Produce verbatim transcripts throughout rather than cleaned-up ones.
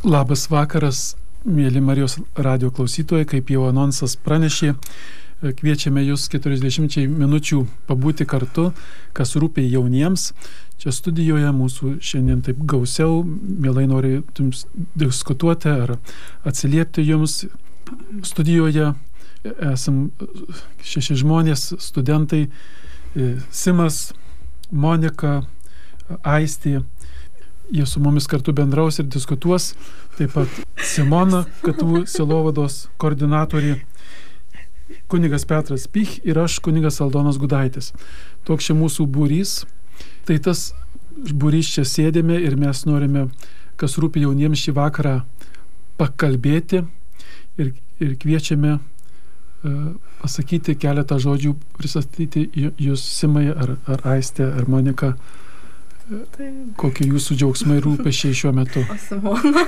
Labas vakaras, mėly Marijos radijo klausytojai, kaip jau anonsas pranešė, kviečiame jūs keturiasdešimčiai minučių pabūti kartu, kas rūpi jauniems. Čia studijoje mūsų šiandien taip gausiau, mielai noriu jums diskutuoti ar atsiliepti jums. Studijoje esam šeši žmonės, studentai, Simas, Monika, Aistė. Jie su mumis kartu bendraus ir diskutuos. Taip pat Simona, K T U sielovados koordinatorė, kunigas Petras Pich ir aš, kunigas Aldonas Gudaitis. Toks čia mūsų būrys. Tai tas būrys čia sėdėme ir mes norime, kas rūpi jauniems šį vakarą, pakalbėti ir, ir kviečiame uh, pasakyti keletą žodžių, pristatyti jūs, Simai, ar, ar Aistė, ar Monika. Tai... Kokie jūsų džiaugsmai rūpesčiai šiuo metu? O Simona.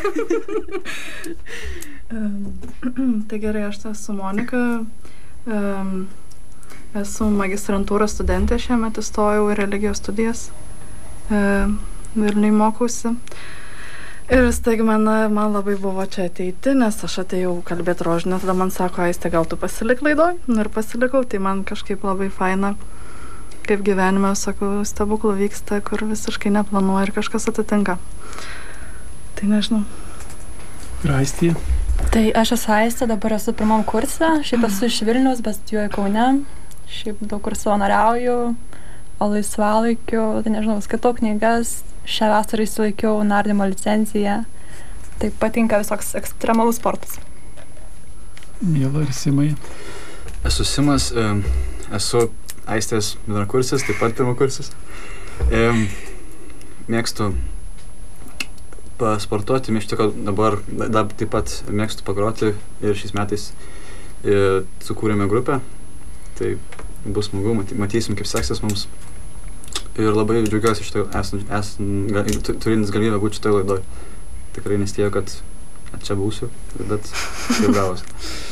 Tai gerai, aš esu Monika. Um, esu magistrantūros studentė, šiemet įstojau į religijos studijas. Um, Vilniuj mokausi. Ir staigmena man labai buvo čia ateiti, nes aš atėjau kalbėti rožinę, tada man sako, Aistė, gal tu pasilik laidoj? Ir pasilikau, tai man kažkaip labai faina, kaip gyvenime visokių stebuklų vyksta, kur visiškai neplanuoja ir kažkas atitinka. Tai nežinau. Ir Aistė? Tai aš esu Aistė, dabar esu pirmam kurse, šiaip esu iš Vilniaus, bet studijuoju Kaune, šiaip daug kur savanoriauju, o laisvalaikiu, tai nežinau, skaitau knygas, šią vasarą įsilaikiau nardymo licenciją, tai patinka visoks ekstremalus sportas. Miela, ir Simai? Esu Simas, esu Aistės bendrakursis, taip pat pirmakursis. E, mėgstu pasportuoti, iš tikrųjų dabar dar taip pat mėgstu pagroti ir šiais metais e, sukūrėme grupę. Tai bus smagu, matysim, kaip seksis mums. Ir labai džiaugiuosi šitoj esant, esant, turintis galimybę būti šitoj laidoj. Tikrai nestėjau, kad čia būsiu, bet taip gavosi.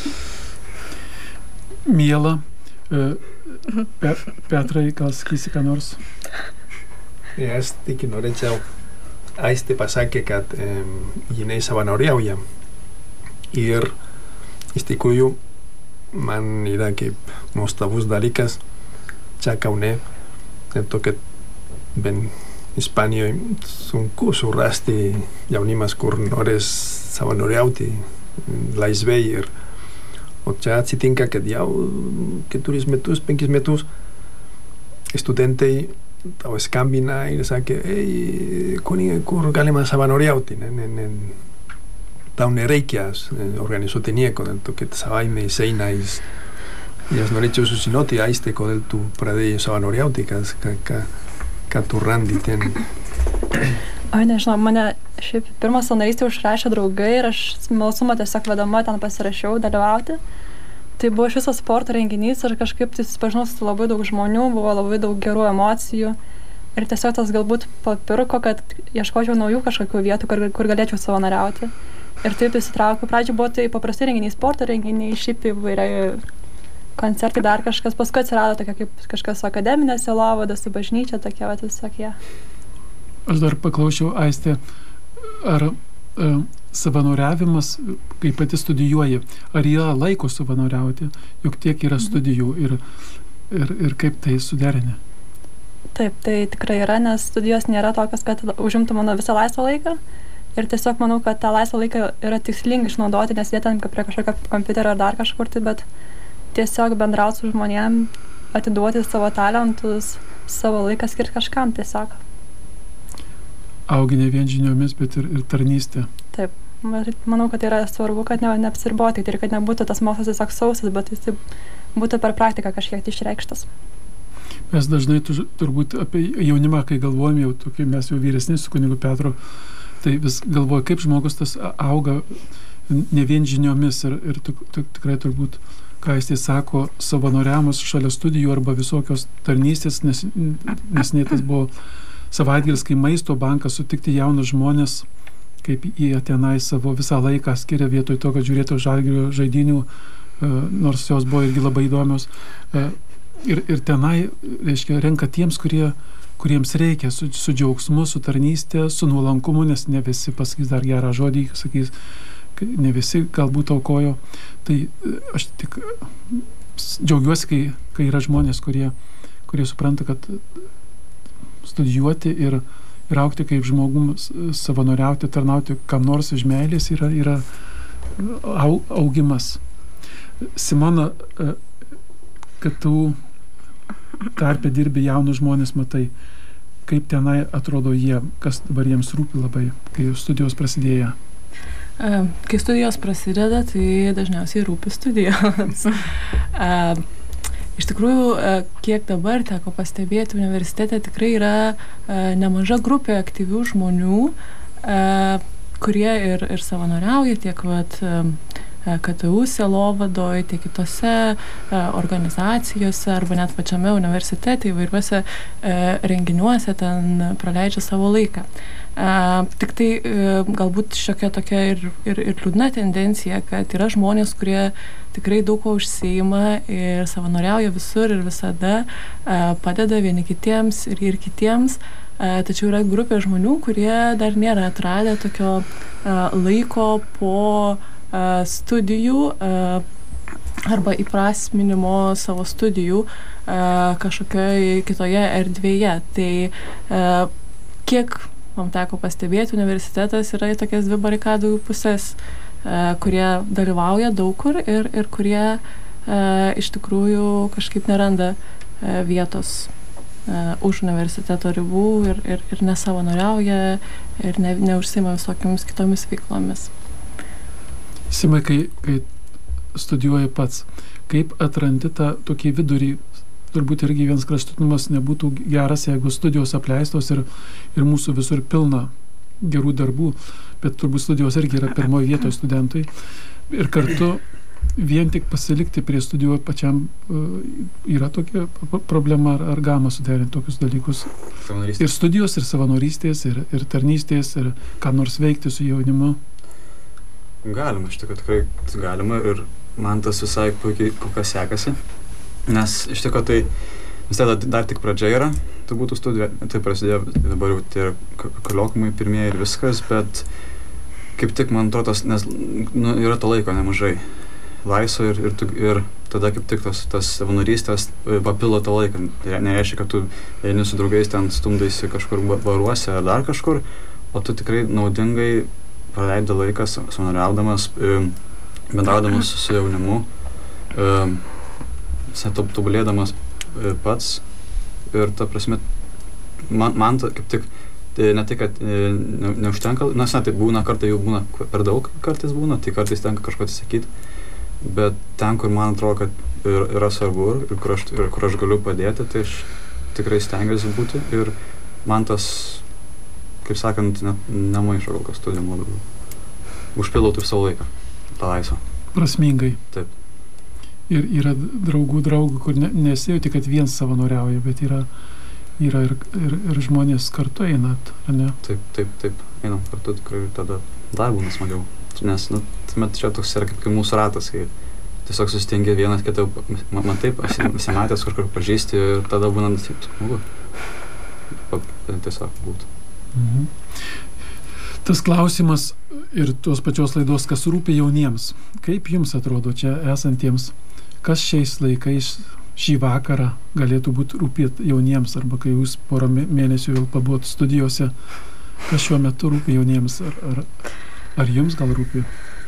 Miela, Pe Petrai, gal sakysi ką nors? Aš tik norėčiau, Aistė pasakė, kad um, jinai savanoriauja. Ir iš tikrųjų man yra kaip nuostabus dalykas čia Kaune, dėl to, kad ben Ispanijoje sunku surasti jaunimas, kur norės savanoriauti laisvai. Ir o čia atsitinka, kad jau keturis metus, penkis metus studentai tau skambina ir sakė, ei, kur galima savanoriauti, ne, ne, ne. Tau nereikia organizuoti nieko, dėl to, kad savaime eina ir aš norėčiau sužinoti, Aistė, kodėl tu pradėjai savanoriauti, kas, ką, ką, ką tu randi ten. Oi, nežinau, mane šiaip pirmą savanorystę užrašė draugai ir aš smalsumą tiesiog vedama ten pasirašiau dalyvauti. Tai buvo iš viso sporto renginys ir kažkaip tai susipažinau su labai daug žmonių, buvo labai daug gerų emocijų ir tiesiog tas galbūt papirko, kad ieškočiau naujų kažkokių vietų, kur, kur galėčiau savanoriauti. Ir taip įsitraukiau. Pradžioje buvo tai paprastai renginiai, sporto renginiai, šiaip įvairiai koncertai, dar kažkas. Paskui atsirado tokia kaip kažkas su akademinė sielovada, su bažnyčia, tokie vat visokie. Aš dar paklausiau, Aistė, ar e, savanoriavimas, kai pati studijuoji, ar yra laiko savanoriauti, juk tiek yra studijų ir, ir, ir kaip tai suderinti? Taip, tai tikrai yra, nes studijos nėra tokios, kad užimtų mano visą laisvą laiką ir tiesiog manau, kad tą laisvą laiką yra tikslingai išnaudoti, nes jie ten prie kažkokio kompiuterio ar dar kažkur, tai, bet tiesiog bendrauti su žmonėm, atiduoti savo talentus, savo laiką skirti kažkam tiesiog. Augi ne vien žiniomis, bet ir, ir tarnystė. Taip, manau, kad tai yra svarbu, kad ne, neapsiriboti ir kad nebūtų tas mokslas tiesiog sausas, bet jis būtų per praktiką kažkiek išreikštas. Mes dažnai tu, turbūt apie jaunimą, kai galvojame, jau tokie, mes jau vyresni su kunigu Petru, tai vis galvoju, kaip žmogus tas auga ne vien žiniomis ir, ir tuk, tuk, tikrai turbūt, ką jis tai sako, savanoriavimas šalia studijų arba visokios tarnystės, nes, nes ne tas buvo savaitgalis, kai maisto bankas sutikti jaunus žmonės, kaip jie tenai savo visą laiką skiria vietoj to, kad žiūrėtų Žalgirio žaidynių, nors jos buvo irgi labai įdomios. Ir, ir tenai, reiškia, renka tiems, kurie, kuriems reikia su, su džiaugsmu, su tarnystė, su nuolankumu, nes ne visi pasakys dar gerą žodį, sakys, ne visi galbūt aukojo. Tai aš tik džiaugiuosi, kai, kai yra žmonės, kurie, kurie supranta, kad studijuoti ir, ir aukti kaip žmogum, savanoriauti, tarnauti kam nors iš meilės yra, yra au, augimas. Simona, kad tu tarpe dirbi jaunus žmonės, matai, kaip tenai atrodo jie, kas dabar jiems rūpi labai, kai studijos prasidėjo? Kai studijos prasideda, tai dažniausiai rūpi studijos. Iš tikrųjų, kiek dabar teko pastebėti universitete, tikrai yra nemaža grupė aktyvių žmonių, kurie ir, ir savanoriauja tiek vat, K T U sielovadoje, tiek kitose organizacijose arba net pačiame universitete įvairiuose renginiuose ten praleidžia savo laiką. Tik tai galbūt šiokia tokia ir, ir, ir liūdna tendencija, kad yra žmonės, kurie tikrai daug ko užsiima ir savanoriauja visur ir visada, padeda vieni kitiems ir, ir kitiems. Tačiau yra grupė žmonių, kurie dar nėra atradę tokio laiko po studijų arba įprasminimo savo studijų kažkokioje kitoje erdvėje. Tai kiek man teko pastebėti, universitetas yra į tokias dvi barikadų pusės, kurie dalyvauja daug kur ir, ir kurie iš tikrųjų kažkaip neranda vietos už universiteto ribų ir, ir, ir nesavanoriauja ir ne, neužsiima visokiamis kitomis veiklomis. Simai, kai, kai studijuoji pats, kaip atrandi tą tokį vidurį, turbūt irgi vienas kraštutinumas nebūtų geras, jeigu studijos apleistos ir, ir mūsų visur pilna gerų darbų, bet turbūt studijos irgi yra pirmoje vietoje studentui. Ir kartu vien tik pasilikti prie studijų pačiam yra tokia problema, ar, ar galima suderinti tokius dalykus. Ir studijos, ir savanorystės, ir, ir tarnystės, ir ką nors veikti su jaunimu. Galima, iš tikrųjų tikrai galima ir man tas visai puikiai kol kas sekasi, nes iš tikrųjų tai vis tai dar tik pradžia yra, tai būtų studija, tai prasidėjo dabar jau tie kolokviumai pirmieji ir viskas, bet kaip tik man atrodo, nes nu, yra to laiko nemažai laisvo ir, ir, ir tada kaip tik tos, tas savanorystės papildo tą laiką. Tai nereiškia, kad tu eini su draugais ten stumdaisi kažkur baruose ar dar kažkur, o tu tikrai naudingai praleidai laiką savanoriaudamas, bendraudamas su jaunimu, tobulėdamas pats ir ta prasme, man, man ta, kaip tik, tai ne tai, kad ne, neužtenka, nes ne, tai būna kartą jau būna per daug kartais būna, tai kartais tenka kažko atsisakyti, bet ten, kur man atrodo, kad ir, yra svarbu ir kur, aš, ir kur aš galiu padėti, tai aš tikrai stengiuosi būti ir man tas, kaip sakant, net nemaišo kol kas studijom labiau. Užpildau taip savo laiką, tą laisvą. Prasmingai. Taip. Ir yra draugų draugų, kur ne, nesijauti, kad vien savanoriauja, bet yra, yra ir, ir, ir žmonės kartu einat, ar ne? Taip, taip, taip. Einam kartu tikrai ir tada dar būna smagiau. Nes, nu, tuomet čia toks yra kaip mūsų ratas, kai tiesiog susitingi vienas kitą, man, man taip, visi matęs kažkur pažįsti ir tada būna taip smagu. Tiesiog būtų. Mhm. Tas klausimas ir tos pačios laidos, kas rūpi jauniems. Kaip jums atrodo čia esantiems, kas šiais laikais šį vakarą galėtų būti rūpėti jauniems, arba kai jūs porą mėnesių vėl pabuvot studijose, kas šiuo metu rūpi jauniems, ar, ar, ar jums gal rūpi?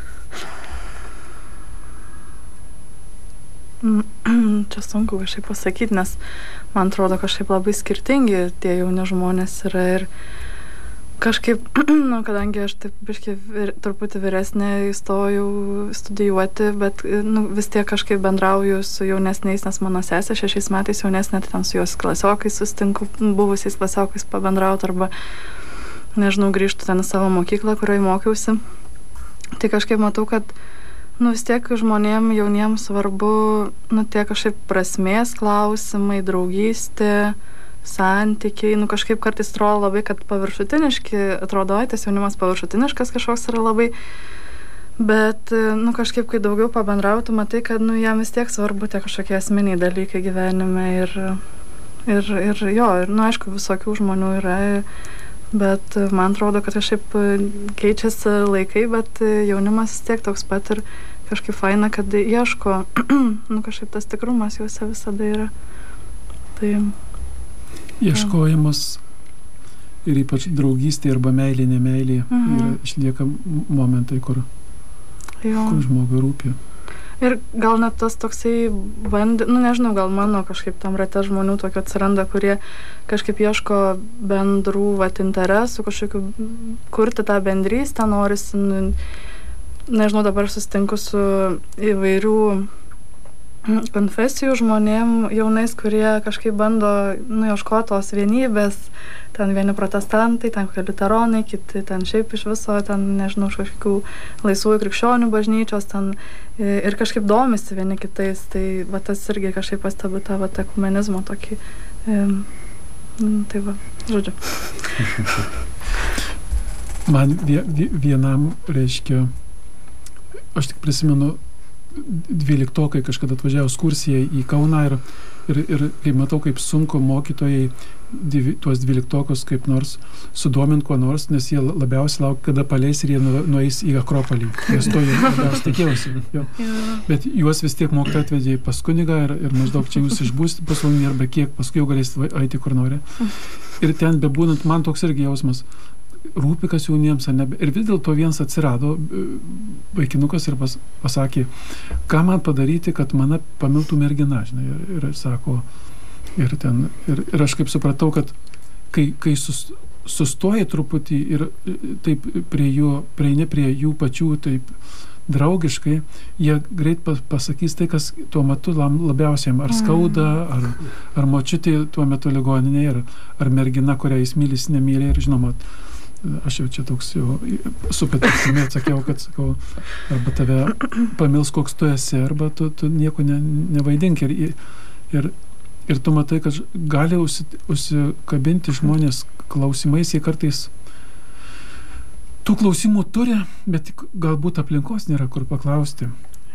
Čia sunku kažkaip pasakyti, nes man atrodo kažkaip labai skirtingi tie jauni žmonės yra ir kažkaip, nu, kadangi aš taip biškai vir, truputį vyresnė įstojau studijuoti, bet nu, vis tiek kažkaip bendrauju su jaunesniais, nes mano sesė šešiais metais jaunesnė, tai ten su jos klasiokais sustinku, buvusiais klasiokais pabendrauti arba, nežinau, grįžtu ten į savo mokyklą, kurioje mokiausi. Tai kažkaip matau, kad nu, vis tiek žmonėm jauniem svarbu, nu, tie kažkaip prasmės klausimai, draugystė, santykiai, nu kažkaip kartais atrodo labai, kad paviršutiniški, atrodo, tas jaunimas paviršutiniškas kažkoks yra labai, bet, nu kažkaip, kai daugiau pabendrautų, matai, kad, nu, jam vis tiek svarbu tie kažkokie asmeniai dalykai gyvenime ir Ir, ir jo, ir, nu, aišku, visokių žmonių yra, bet man atrodo, kad kažkaip keičiasi laikai, bet jaunimas vis tiek toks pat ir kažkaip faina, kad ieško, nu, kažkaip tas tikrumas juose visada yra. Tai... Ieškojimas ir ypač draugystė arba meilė, nemeilė, mhm. yra išlieka momentai, kur, kur žmogui rūpi. Ir gal net tas toksai bandė, nu nežinau, gal mano kažkaip tam rate žmonių tokio atsiranda, kurie kažkaip ieško bendrų vat interesų, kažkokių kurti tą bendrystę, norisi, nu, nežinau, dabar susitinku su įvairių konfesijų žmonėm jaunais, kurie kažkaip bando, nu, ieškoti tos vienybės, ten vieni protestantai, ten kokie liuteronai, kiti ten šiaip iš viso, ten, nežinau, kažkokių laisvųjų krikščionių bažnyčios, ten ir kažkaip domisi vieni kitais, tai va tas irgi kažkaip pastebiu tą va ekumenizmo tokį, e, tai va, žodžiu. Man vienam reiškia, aš tik prisimenu, dvyliktokai kažkada atvažiavo ekskursiją į Kauną ir, ir, ir kai matau, kaip sunku mokytojai dvi, tuos dvyliktokus kaip nors sudomint kuo nors, nes jie labiausiai laukia, kada paleis ir jie nu, nueis į Akropolį. Nes to jie labiausiai tikėjausi. Jo. Bet juos vis tiek mokytojai atvedė pas kunigą ir, ir maždaug čia jūs išbūsite pasvalanį arba kiek, paskui jau galėsite eiti kur nori. Ir ten bebūnant, man toks irgi jausmas, rūpi, kas jauniems, ar ne. Ir vis dėlto vienas atsirado, vaikinukas, ir pas, pasakė, ką man padaryti, kad mane pamiltų mergina, žinai, ir, ir sako, ir, ten, ir, ir aš kaip supratau, kad kai, kai sus, sustoji truputį ir taip prie jų, prieini prie jų pačių taip draugiškai, jie greit pasakys tai, kas tuo metu labiausiai, ar skauda, ar, ar močiutė tuo metu ligoninėje, ar, ar mergina, kurią jis mylis, nemyli, ir žinoma, aš jau čia toks jau su patirtimi atsakiau, kad sakau, arba tave pamils, koks tu esi, arba tu, tu nieko ne, nevaidink. Ir, ir, ir tu matai, kad gali užsi, užsikabinti žmonės klausimais, jie kartais tų klausimų turi, bet galbūt aplinkos nėra kur paklausti.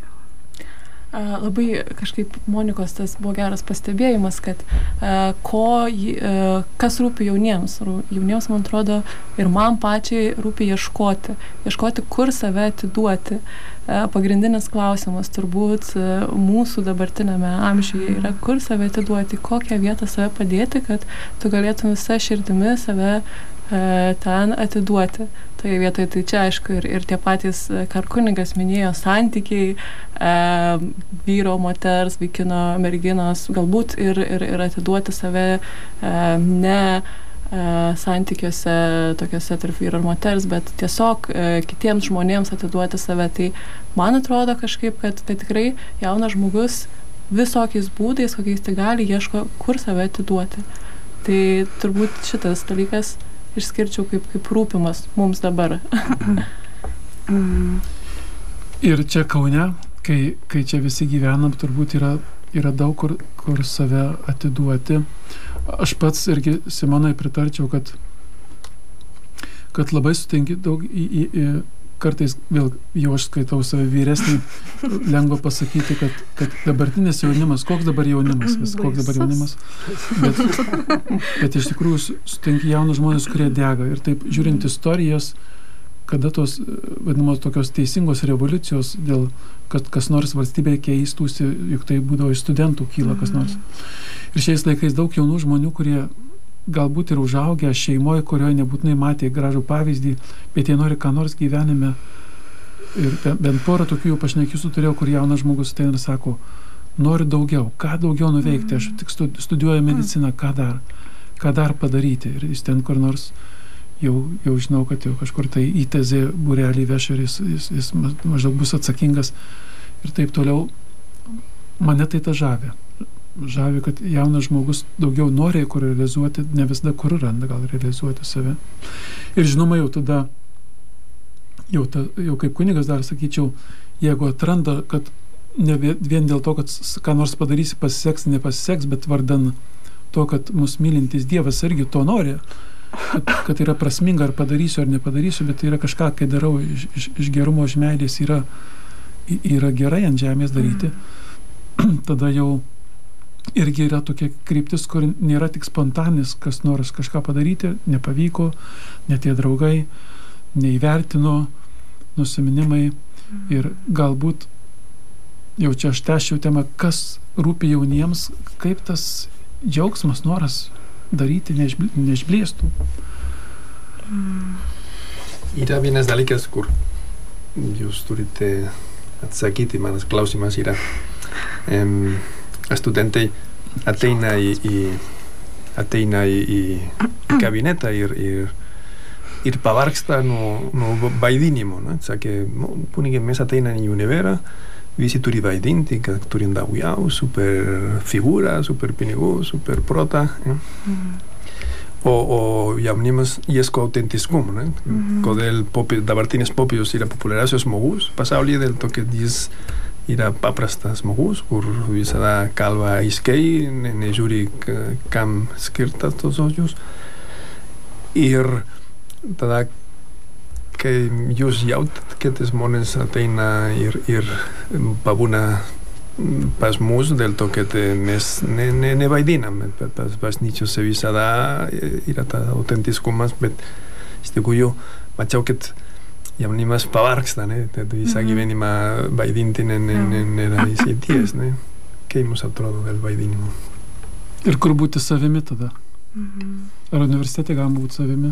Uh, labai kažkaip Monikos tas buvo geras pastebėjimas, kad uh, ko, uh, kas rūpi jauniems. Jauniems, man atrodo, ir man pačiai rūpi ieškoti. Ieškoti, kur save atiduoti. Uh, pagrindinis klausimas turbūt uh, mūsų dabartinėme amžiuje yra, kur save atiduoti, kokią vietą save padėti, kad tu galėtum visą širdimi save ten atiduoti. Tai vietoj, tai čia aišku ir, ir tie patys, ką kunigas minėjo, santykiai, e, vyro, moters, vaikino, merginos, galbūt ir, ir, ir atiduoti save e, ne e, santykiuose tokiuose tarp vyro ir moters, bet tiesiog e, kitiems žmonėms atiduoti save. Tai man atrodo kažkaip, kad tai tikrai jaunas žmogus visokiais būdais, kokiais tai gali, ieško, kur save atiduoti. Tai turbūt šitas dalykas išskirčiau kaip, kaip rūpimas mums dabar. Ir čia Kaune, kai, kai čia visi gyvenam, turbūt yra, yra daug kur, kur save atiduoti. Aš pats irgi Simonai pritarčiau, kad, kad labai sutinki daug į, į, į kartais, vėl jau aš skaitau save vyresnį, lengva pasakyti, kad, kad dabartinis jaunimas, koks dabar jaunimas, vis, koks dabar jaunimas, bet, bet iš tikrųjų sutinki jaunus žmonės, kurie dega. Ir taip, žiūrint istorijas, kada tos, vadinamos, tokios teisingos revoliucijos, dėl, kad kas nors valstybėje keistųsi, juk tai būdavo iš studentų kyla kas nors. Ir šiais laikais daug jaunų žmonių, kurie galbūt ir užaugę šeimoje, kurioje nebūtinai matė gražų pavyzdį, bet jie nori ką nors gyvenime. Ir bent porą tokių jau pašnekiusų turėjau, kur jaunas žmogus ateina ir sako, noriu daugiau, ką daugiau nuveikti, aš tik studijuoju mediciną, ką dar, ką dar padaryti. Ir jis ten kur nors jau, jau žinau, kad jau kažkur tai į tezė būrelį veš ir jis, jis, jis maždaug bus atsakingas ir taip toliau. Mane tai ta žavė. Žavi, kad jaunas žmogus daugiau nori kur realizuoti, ne visada kur randa gal realizuoti save. Ir žinoma, jau tada, jau, ta, jau kaip kunigas dar sakyčiau, jeigu atranda, kad ne vien dėl to, kad ką nors padarysi, pasiseks, nepasiseks, bet vardan to, kad mus mylintis Dievas irgi to nori, kad, kad yra prasminga, ar padarysiu, ar nepadarysiu, bet tai yra kažką, kai darau iš, iš, iš gerumo, iš meilės, yra, yra gerai ant žemės daryti, tada jau irgi yra tokia kryptis, kur nėra tik spontanis, kas nors kažką padaryti, nepavyko, net tie draugai, neįvertino, nusiminimai ir galbūt jau čia aš tęsčiau temą, kas rūpi jauniems, kaip tas džiaugsmas, noras daryti neišblėstų. Yra vienas dalykas, kur jūs turite atsakyti, manas klausimas yra. Um, studentai ateina į, į, ateina į, į kabinetą ir, ir, ir pavargsta nuo, nuo vaidinimo. No? Sakė, punikai mes ateina į univera, visi turi vaidinti, kad turim daugiau, super figūra, super pinigų, super prota. Eh? Mm. O, o jaunimas ieško autentiškumo. Ne? Mm-hmm. Kodėl popi, dabartinis popijos yra populiariausias žmogus pasaulyje, dėl to, kad jis yra paprastas žmogus, kur visada kalba aiškiai, ne, nežiūri kam skirtas tos žodžius. Ir tada, kai jūs jautat, kad žmonės ateina ir, ir pabūna pas mus, dėl to, kad mes ne, ne, nevaidinam. Pas bažnyčiose visada yra ta autentiškumas, bet iš tikrųjų mačiau, kad jaunimas pavargsta, ne? Tad visą gyvenimą vaidinti nėra išeities, ne? Kaip mums atrodo dėl vaidinimo. Ir kur būti savimi tada? Ar universitete galima būti savimi?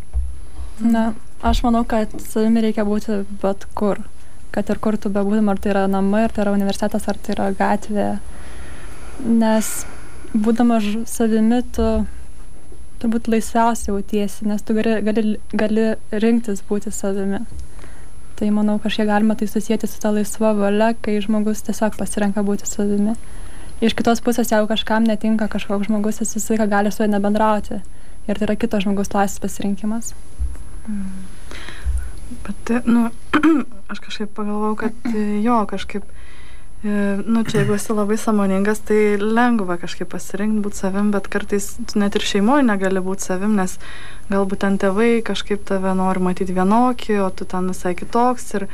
Na, aš manau, kad savimi reikia būti bet kur. Kad ir kur tu bebūtum, ar tai yra namai, ar tai yra universitetas, ar tai yra gatvė. Nes būdama savimi, tu turbūt laisviausiai jautiesi, nes tu gali, gali, gali rinktis būti savimi. Tai manau, kažkiek galima tai susijęti su ta laisva valia, kai žmogus tiesiog pasirenka būti savimi. Iš kitos pusės, jeigu kažkam netinka kažkoks žmogus, jis visą laiką gali su juo nebendrauti. Ir tai yra kito žmogus laisvas pasirinkimas. Mm. Bet, nu, aš kažkaip pagalvojau, kad jo, kažkaip, nu, čia jeigu esi labai sąmoningas, tai lengva kažkaip pasirinkti būti savim, bet kartais net ir šeimoje negali būti savim, nes galbūt ten tėvai kažkaip tave nori matyti vienokį, o tu ten visai kitoks. Ir,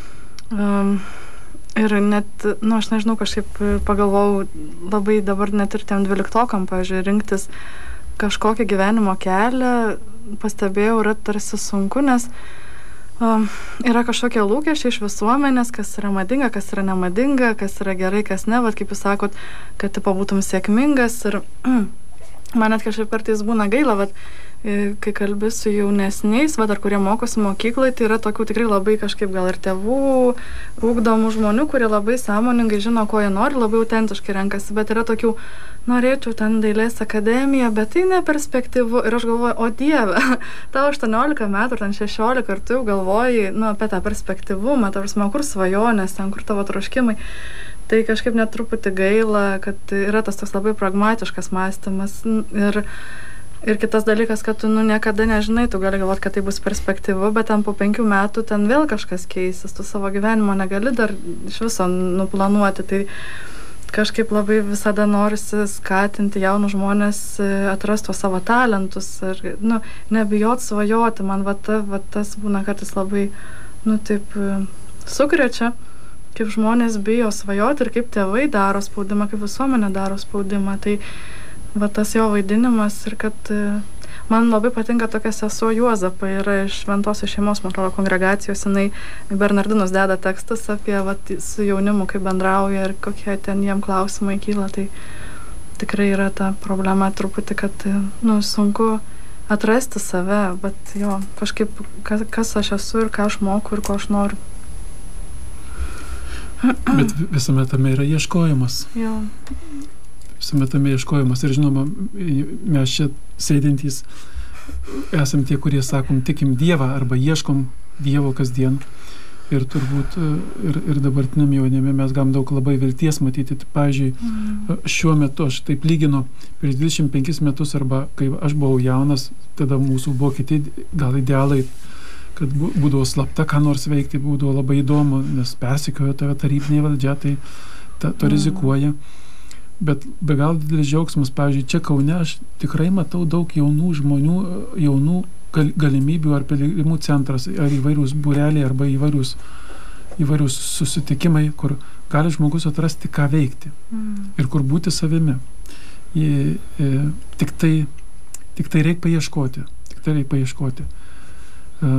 um, ir net, nu, aš nežinau, kažkaip pagalvojau labai dabar net ir tiem dvyliktokam, pavyzdžiui, rinktis kažkokią gyvenimo kelią, pastebėjau, yra tarsi sunku, nes Um, yra kažkokie lūkesčiai iš visuomenės, kas yra madinga, kas yra nemadinga, kas yra gerai, kas ne, vat kaip jūs sakot, kad tipo būtum sėkmingas ir mm, man net kažkaip kartais būna gaila, vat, kai kalbi su jaunesniais, vat, ar kurie mokosi mokykloje, tai yra tokių tikrai labai kažkaip gal ir tėvų, ugdomų žmonių, kurie labai sąmoningai žino, ko jie nori, labai autentiškai renkasi, bet yra tokių, norėčiau ten dailės akademiją, bet tai neperspektyvu. Ir aš galvoju, o Dieve, tau aštuoniolika metų, ar ten šešiolika, ar tu jau galvoji, nu, apie tą perspektyvumą, ta prasme, kur svajonės, ten, kur tavo troškimai. Tai kažkaip net truputį gaila, kad yra tas toks labai pragmatiškas mąstymas. Ir, ir kitas dalykas, kad tu nu, niekada nežinai, tu gali galvoti, kad tai bus perspektyvu, bet ten po penkių metų ten vėl kažkas keisis, tu savo gyvenimo negali dar iš viso nuplanuoti. Tai kažkaip labai visada norisi skatinti jaunus žmonės atrasti savo talentus ir nu, nebijot svajoti. Man va, ta, va tas būna kartais labai, nu taip, sukrečia, kaip žmonės bijo svajoti ir kaip tėvai daro spaudimą, kaip visuomenė daro spaudimą. Tai va tas jo vaidinimas ir kad man labai patinka tokia sesuo Juozapa, yra iš Šventosios šeimos, man atrodo, kongregacijos, jinai Bernardinus deda tekstus apie va, su jaunimu, kaip bendrauja ir kokie ten jiem klausimai kyla. Tai tikrai yra ta problema truputį, kad nu, sunku atrasti save, bet jo, kažkaip kas, kas aš esu ir ką aš moku ir ko aš noriu. Bet visame tame yra ieškojimas. Jo. Visame tame ieškojimas. Ir žinoma, mes čia sėdintys esam tie, kurie sakom, tikim Dievą arba ieškom Dievo kasdien. Ir turbūt ir, ir dabartiniam jaunime mes galim daug labai vilties matyti. Pavyzdžiui, mm. šiuo metu aš taip lyginu, prieš dvidešimt penkis metus arba kai aš buvau jaunas, tada mūsų buvo kiti gal idealai, kad būdavo slapta, ką nors veikti, būdavo labai įdomu, nes persikiojo tave tarybinė valdžia, tai ta, to rizikuoja. Bet be gal didelis džiaugsmas, pavyzdžiui, čia Kaune aš tikrai matau daug jaunų žmonių, jaunų gal, galimybių ar piligrimų centras, ar įvairius būreliai, arba įvairius įvairius susitikimai, kur gali žmogus atrasti, ką veikti Mm. ir kur būti savimi. Į, e, tik tai, tik tai reikia paieškoti. Tik tai reikia paieškoti. E,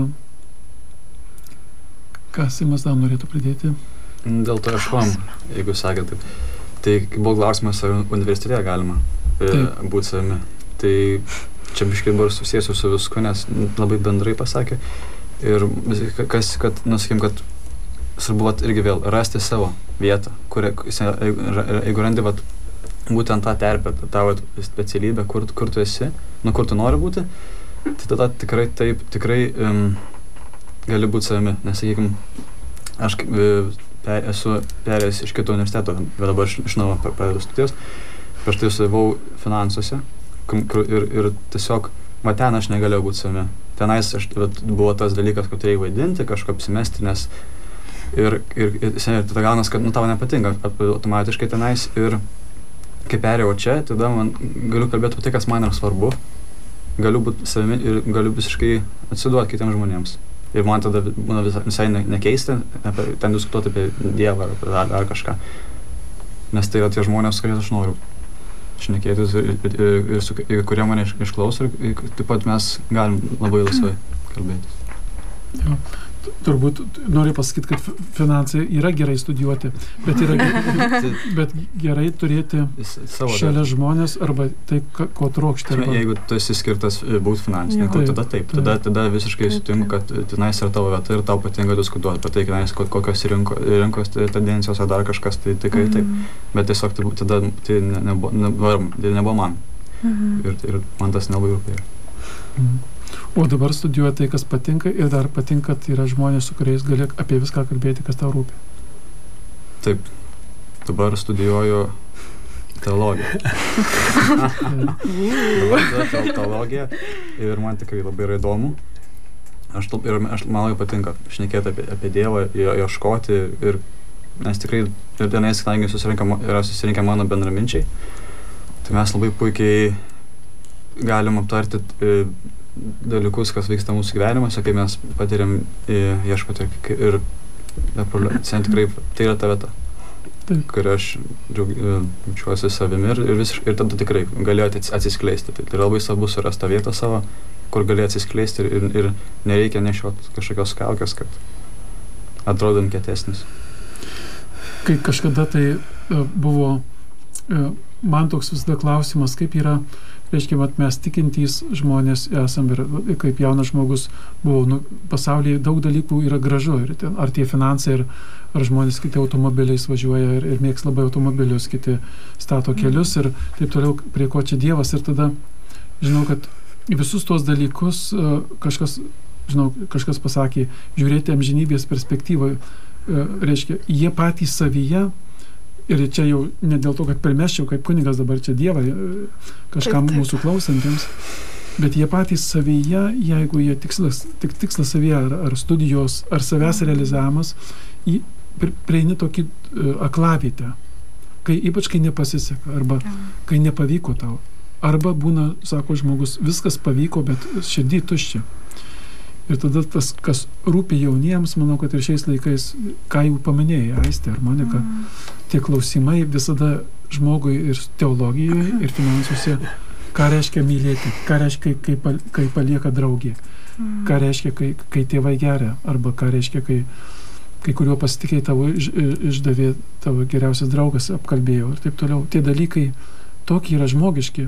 ką Simas dar norėtų pridėti? Dėl to ieškom, jeigu sakė taip. Tai buvo klausimas, ar universitete galima e, būti savimi. Tai čia biškai dabar susijęs su visku, nes labai bendrai pasakė. Ir kas, kad, nusakim, kad svarbu vat, irgi vėl rasti savo vietą, kur, jeigu randi vat, būtent tą terpę, tą vat, specialybę, kur, kur tu esi, nu kur tu nori būti, tai tada tikrai taip, tikrai um, gali būti savimi. Nes, sakykim, aš per, esu perėjęs iš kito universiteto, bet dabar iš, iš naujo pradedu studijas. Prieš tai studijavau finansuose ir, ir tiesiog, va ten aš negalėjau būti savimi. Tenais aš, vat, buvo tas dalykas, kad turėjai vaidinti, kažko apsimesti, nes ir, ir, ir, ir tada gaunas, kad nu, tau nepatinka automatiškai tenais ir kai perėjau čia, tada man galiu kalbėti apie tai, kas man yra svarbu, galiu būti savimi ir galiu visiškai atsiduoti kitiems žmonėms. Ir man tada būna visai nekeista apie, ten diskutuoti apie Dievą ar, ar, ar kažką. Nes tai yra tie žmonės, kuriais aš noriu šnekėtis ir, ir, ir, ir, su, ir kurie mane išklauso ir, ir taip pat mes galim labai laisvai kalbėtis. Jo. Turbūt noriu pasakyti, kad finansai yra gerai studijuoti, bet, yra, bet gerai turėti savo šalia žmonės arba tai, ko trokšti. Arba... Jeigu tu esi skirtas būti finansininku, tada taip, tada, tada visiškai sutinku, kad tenais yra tavo vieta ir tau patinka diskutuoti apie tai, tenais kokios rinko, rinkos tendencijos ar dar kažkas, tai tikrai taip. Mm-hmm. Bet tiesiog tai, tada tai nebuvo, nebuvo, nebuvo man. Mm-hmm. Ir, ir man tas nelabai rūpėjo. Mm-hmm. O dabar studijuoja tai, kas patinka ir dar patinka, tai yra žmonės, su kuriais gali apie viską kalbėti, kas tau rūpi. Taip. Dabar studijuoju teologiją. Dabar studijuoju teologiją ir man tikrai labai yra įdomu. Aš, ir aš man labai patinka šnekėti apie, apie Dievą, ieškoti ir nes tikrai ir dienais, kadangi yra susirinkę mano bendraminčiai, tai mes labai puikiai galim aptarti e, dalykus, kas vyksta mūsų gyvenimuose, kai mes patiriam ieškoti ir, ir tikrai tai yra ta vieta, kur aš jaučiuosi savimi ir, ir, visiš, ir tada tikrai galėjau atsiskleisti. Tai yra labai svarbu surasti tą vietą savo, kur galėjau atsiskleisti ir, ir, ir nereikia nešioti kažkokios kaukės, kad atrodom kietesnis. Kai kažkada tai uh, buvo uh, man toks visada klausimas, kaip yra, reiškia, mat, mes tikintys žmonės esam ir kaip jaunas žmogus buvau, nu, pasaulyje daug dalykų yra gražu, ir ten, ar tie finansai, ir, ar žmonės kiti automobiliais važiuoja ir, ir mėgs labai automobilius, kiti stato kelius ir taip toliau, prie ko čia Dievas. Ir tada žinau, kad visus tuos dalykus uh, kažkas, žinau, kažkas pasakė, žiūrėti amžinybės perspektyvoje, uh, reiškia, jie patys savyje. Ir čia jau ne dėl to, kad primesčiau kaip kunigas dabar čia Dievą kažkam taip, taip. Mūsų klausantiems, bet jie patys savyje, jeigu jie tikslas, tik tikslas savyje ar, ar studijos, ar savęs realizavimas, prieini tokį uh, aklavietę, kai ypač kai nepasiseka, arba kai nepavyko tau. Arba būna, sako žmogus, viskas pavyko, bet širdį tuščia. Ir tada tas, kas rūpi jauniems, manau, kad ir šiais laikais, ką jau paminėjai, Aistė ar Monika, mm. tie klausimai visada žmogui ir teologijoje, ir finansuose, ką reiškia mylėti, ką reiškia, kai, kai palieka draugė, mm. ką reiškia, kai, kai tėvai geria, arba ką reiškia, kai, kai kuriuo pasitikėjai tavo iš, išdavė, tavo geriausias draugas apkalbėjo ir taip toliau. Tie dalykai tokie yra žmogiški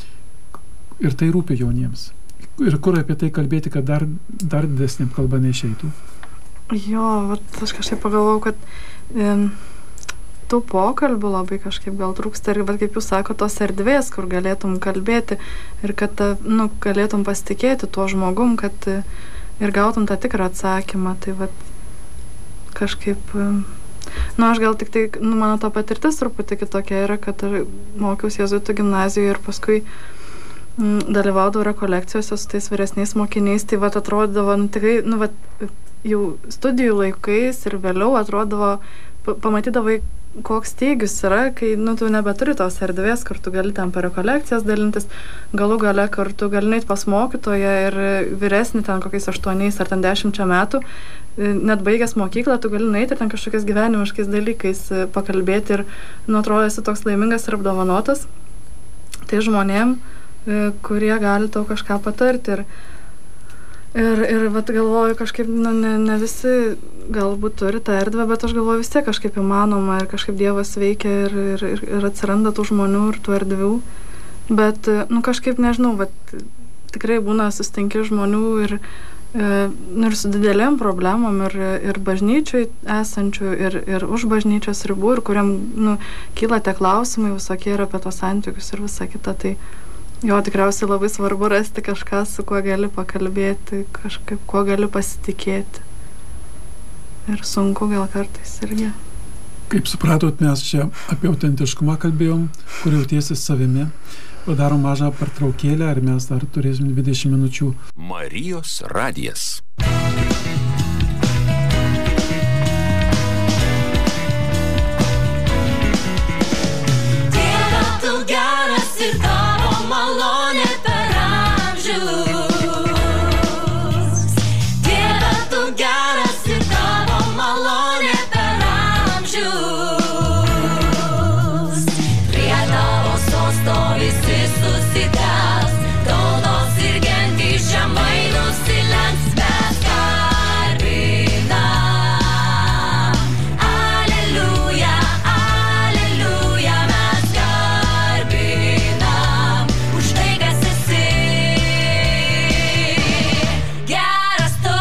ir tai rūpi jauniems. Ir kur apie tai kalbėti, kad dar, dar didesnėm kalba neišeitų? Jo, vat aš kažkaip pagalvojau, kad um, tų pokalbių labai kažkaip gal trūksta ir, vat, kaip jūs sako, tos erdvės, kur galėtum kalbėti ir kad nu, galėtum pasitikėti tuo žmogum, kad ir gautum tą tikrą atsakymą. Tai vat kažkaip, um, nu aš gal tik tai, nu mano ta patirtis truputį kitokia yra, kad mokiausi jėzuitų gimnazijoje ir paskui dalyvaudavau rekolekcijose su tais vyresniais mokiniais, tai vat atrodavo, nu tikrai, nu vat jau studijų laikais ir vėliau atrodavo, pamatydavai koks stygius yra, kai, nu, tu nebeturi tos erdvės, kur tu gali ten per rekolekcijas dalintis, galų gale kartu gali neit pas mokytoją ir vyresnį ten kokiais aštuoniais ar ten dešimčia metų, net baigęs mokyklą, tu gali neit ir ten kažkokiais gyvenimiškais dalykais pakalbėti ir, nu, atrodo, esi toks laimingas ir apdovanotas. Tai žmonėm, kurie gali tau kažką patarti. Ir Ir, ir vat, galvoju, kažkaip, nu, ne, ne visi galbūt turi tą erdvę, bet aš galvoju vis tiek kažkaip įmanoma ir kažkaip Dievas veikia ir, ir, ir, ir atsiranda tų žmonių ir tų erdvių. Bet, nu, kažkaip, nežinau, vat, tikrai būna susitinki žmonių ir, nu, ir su didelėm problemom ir, ir bažnyčioj esančių, ir, ir už bažnyčios ribų, ir kuriam, nu, kyla tie klausimai visokie ir apie tos santykius ir visa kita. Tai jo, tikriausiai labai svarbu rasti kažką, su kuo gali pakalbėti, kažkaip, kuo gali pasitikėti. Ir sunku gal kartais irgi. Kaip supratot, mes čia apie autentiškumą kalbėjom, kur jautiesi savimi. Padarom mažą pertraukėlę, ar mes dar turėsim dvidešimt minučių. Marijos radijas. Dieve, tu geras ir tavo malonė per amžius. Dieve, tu geras ir tavo malonė per amžius. Prie tavo sosto visi susitęs, tautos ir gentys žemai nusilenks, mes garbinam. Aleliuja, aleliuja, mes garbinam už tai, kas esi. Geras tu.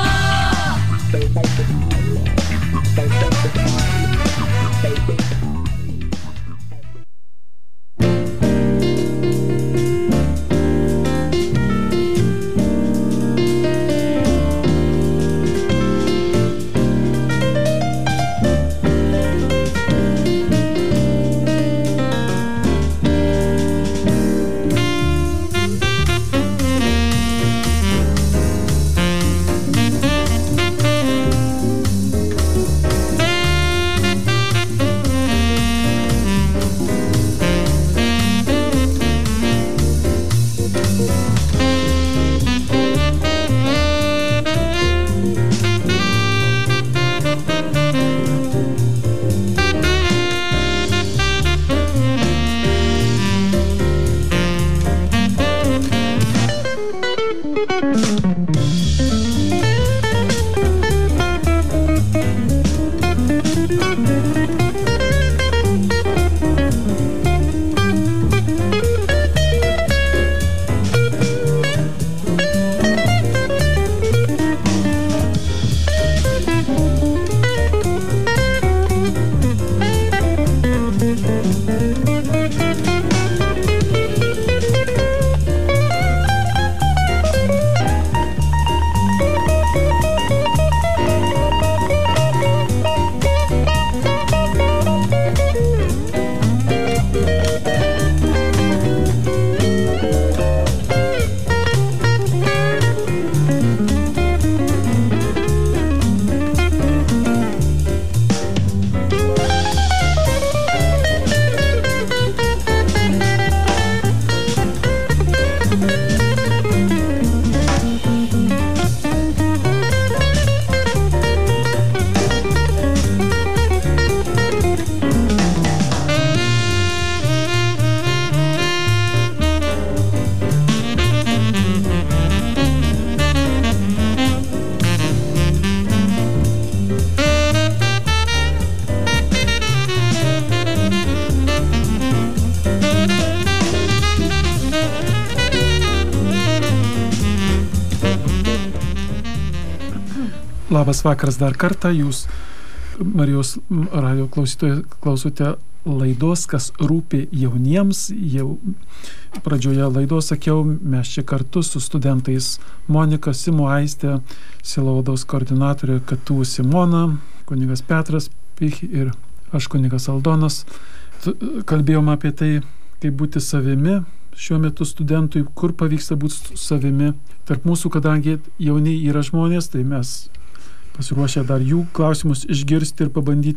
Labas vakaras dar kartą, jūs Marijos radio klausytojai klausote laidos, kas rūpi jauniems. Jau pradžioje laidos sakiau, mes čia kartu su studentais Monika, Simo, Aistė, sielovados koordinatorė Katu Simona, kunigas Petras Pich ir aš kunigas Aldonas. Kalbėjom apie tai, kaip būti savimi šiuo metu studentui, kur pavyksta būti savimi. Tarp mūsų, kadangi jauni yra žmonės, tai mes pasiruošę dar jų klausimus išgirsti ir pabandyti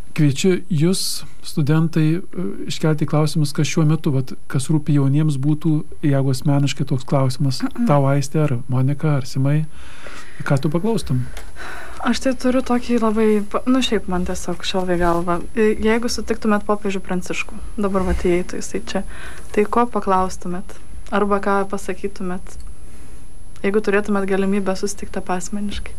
kviečiu jūs, studentai, iškelti klausimus, kas šiuo metu, vat, kas rūpi jauniems būtų, jeigu asmeniškai toks klausimas, tau Aistė, ar Monika, ar Simai, ką tu paklaustum? Aš tai turiu tokį labai, nu šiaip man tiesiog šalvai galva. Jeigu sutiktumėt popiežių Pranciškų, dabar va įeitų jisai čia, tai ko paklaustumėt? Arba ką pasakytumėt, jeigu turėtumėt galimybę susitikti asmeniškai?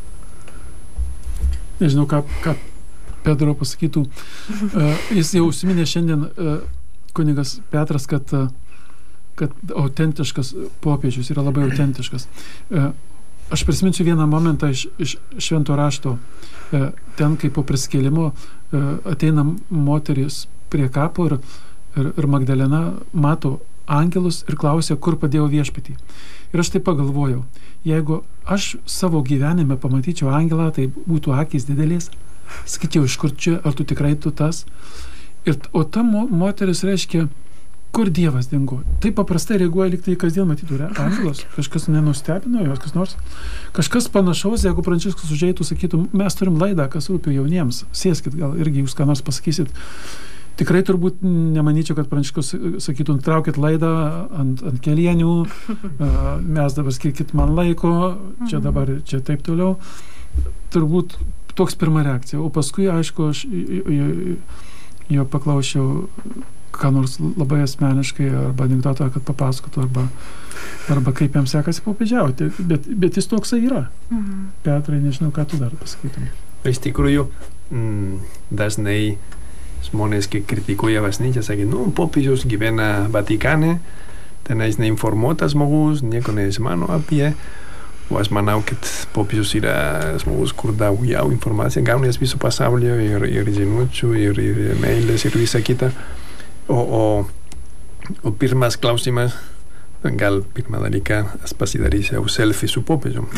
Nežinau, ką, ką Pedro pasakytų. Uh, jis jau užsiminė šiandien, uh, kunigas Petras, kad, uh, kad autentiškas popiežius yra labai autentiškas. Uh, Aš prisiminsiu vieną momentą iš, iš švento rašto. Ten, kai po prisikėlimo ateina moteris prie kapo ir, ir, ir Magdalena mato angelus ir klausia, kur padėjo viešpatį. Ir aš taip pagalvojau, jeigu aš savo gyvenime pamatyčiau angelą, tai būtų akys didelės, sakyčiau, iš kur čia, ar tu tikrai tu tas. Ir, o ta mo, moteris reiškia, kur Dievas dingo. Taip paprastai reaguoja, lyg tai kasdien matytų angelas. Kažkas nenustebino jos, kas nors. Kažkas panašaus, jeigu Pranciškus užeitų, sakytų, mes turim laidą, kas rūpi jauniems. Sėskit, gal irgi jūs ką nors pasakysit. Tikrai turbūt nemanyčiau, kad Pranciškus sakytų, traukit laidą ant, ant kelienių, mes dabar skirkit man laiko, čia dabar, čia taip toliau. Turbūt toks pirma reakcija. O paskui, aišku, aš jo, jo paklausiau ką nors labai asmeniškai, arba anekdotą, kad papasakotų, arba, arba kaip jam sekasi popiežiauti. Bet, bet jis toksai yra. Mhm. Petrai, nežinau, ką tu dar pasakytum. Iš tikrųjų, mm, dažnai žmonės, kai kritikuoja bažnyčią, sakė, nu, popiežius gyvena Vatikane, tenais neinformuotas žmogus, nieko nežmano apie. O aš manau, kad popiežius yra žmogus, kur daugiau informaciją gaunės viso pasaulio, ir, ir žinučių, ir, ir mailės, ir visa kita. O, o, o pirmas klausimas, gal pirmą dalyką, aš pasidarysiu selfie su popiežium.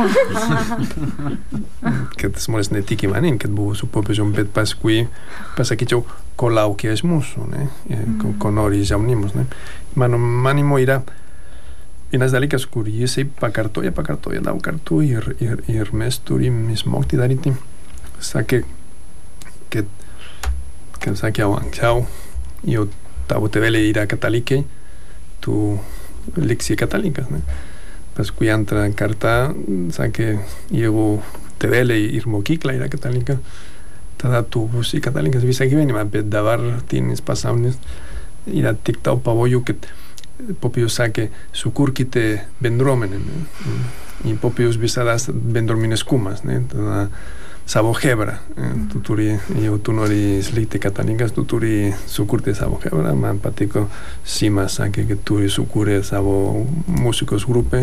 Kad žmonės netiki manim, kad buvo su popiežium, bet paskui pasakyčiau, ko laukia iš mūsų, ne? Ko, ko nori jaunimas. Ne? Mano manimo yra vienas dalykas, kur jisai pakartoja, pakartoja daug kartų, ir, ir, ir mes turim išmokti daryti. Sakė, kad, kad sakiau anksčiau, jo tavo tėveliai yra katalikai, tu liksi katalikas. Ne? Paskui antrą kartą sakė, jeigu tėveliai ir mokykla yra katalika, tada tu būsi katalikas visą gyvenimą, bet dabartinis pasaulis yra tik tau pavojų, kad popiežius sakė, sukurkite bendruomenę. Ne? I popiežius visada bendruomeniškumas, ne? Tada savo hebrą. Tu turi, jeigu tu nori likti katalikas, tu turi sukurti savo hebrą. Man patiko, Sima sakė, kad turi sukūrė savo muzikos grupę.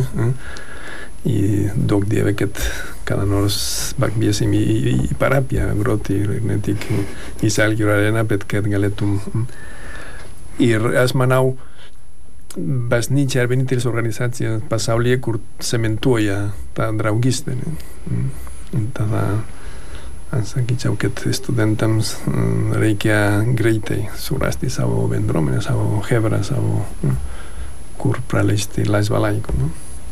I daug dieve, kad kada nors pakviesim į, į, į parapiją groti, ir ne tik į Žalgirio areną, bet kad galėtum. Ir aš manau, bažnyčia yra vienintelis organizacija pasaulyje, kur cementuoja tą draugystę. Ir tada aš sakyčiau, kad studentams reikia greitai surasti savo bendruomenę, savo hebrą, savo kur praleisti laisvą laiką. No?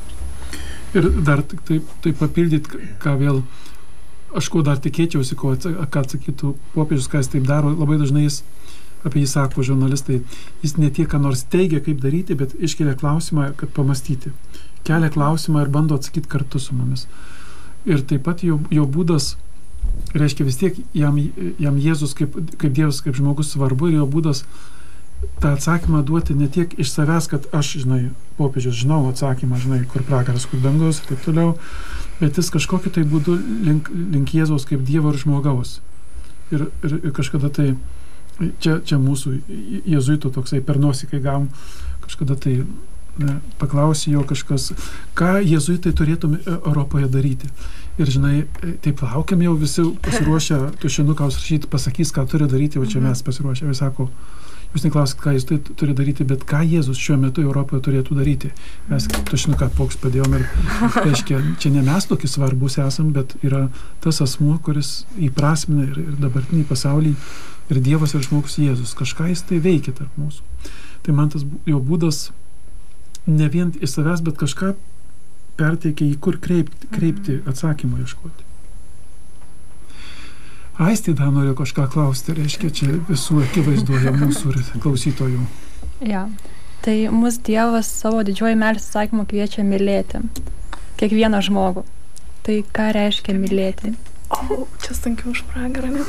Ir dar taip, taip papildyti, ką vėl, aš ko dar tikėčiausi, ko, ką atsakytų popiežius, ką jis taip daro, labai dažnai jis apie jį sako žurnalistai, jis ne tiek, ką nors teigia, kaip daryti, bet iškelia klausimą, kad pamastyti. Kelia klausimą ir bando atsakyti kartu su mumis. Ir taip pat jo, jo būdas, reiškia vis tiek jam, jam Jėzus kaip, kaip Dievas, kaip žmogus svarbu, ir jo būdas tą atsakymą duoti ne tiek iš savęs, kad aš, žinai, popiežius, žinau atsakymą, žinai, kur pragaras, kur dangus ir taip toliau, bet jis kažkokiu tai būdu link, link Jėzaus kaip Dievo ir žmogaus. Ir, ir, ir kažkada tai, čia, čia mūsų jėzuitų toksai per nosį, kai gavom, kažkada tai ne, paklausė jo kažkas, ką jėzuitai turėtume Europoje daryti. Ir, žinai, taip laukiam jau visi pasiruošę tušinuką užrašyti, pasakys, ką turi daryti, o čia mes pasiruošę. Ir sako, jūs neklausit, ką jis turi daryti, bet ką Jėzus šiuo metu Europoje turėtų daryti. Mes tušinuką poks padėjom ir, reiškia, čia ne mes tokie svarbus esam, bet yra tas asmuo, kuris įprasmina ir, ir dabartinį pasaulį, ir Dievas ir žmogus Jėzus. Kažką jis tai veikia tarp mūsų. Tai man tas jo būdas ne vien iš savęs, bet kažką perteikia į kur kreipti, kreipti atsakymą ieškoti. Aistė dar noriu kažką klausti, reiškia, čia visų akivaizduoja mūsų klausytojų. Ja. Tai mus Dievas savo didžioji meilės įsakymu kviečia mylėti kiekvieną žmogų. Tai ką reiškia mylėti? O, čia stankiau už pragarą net.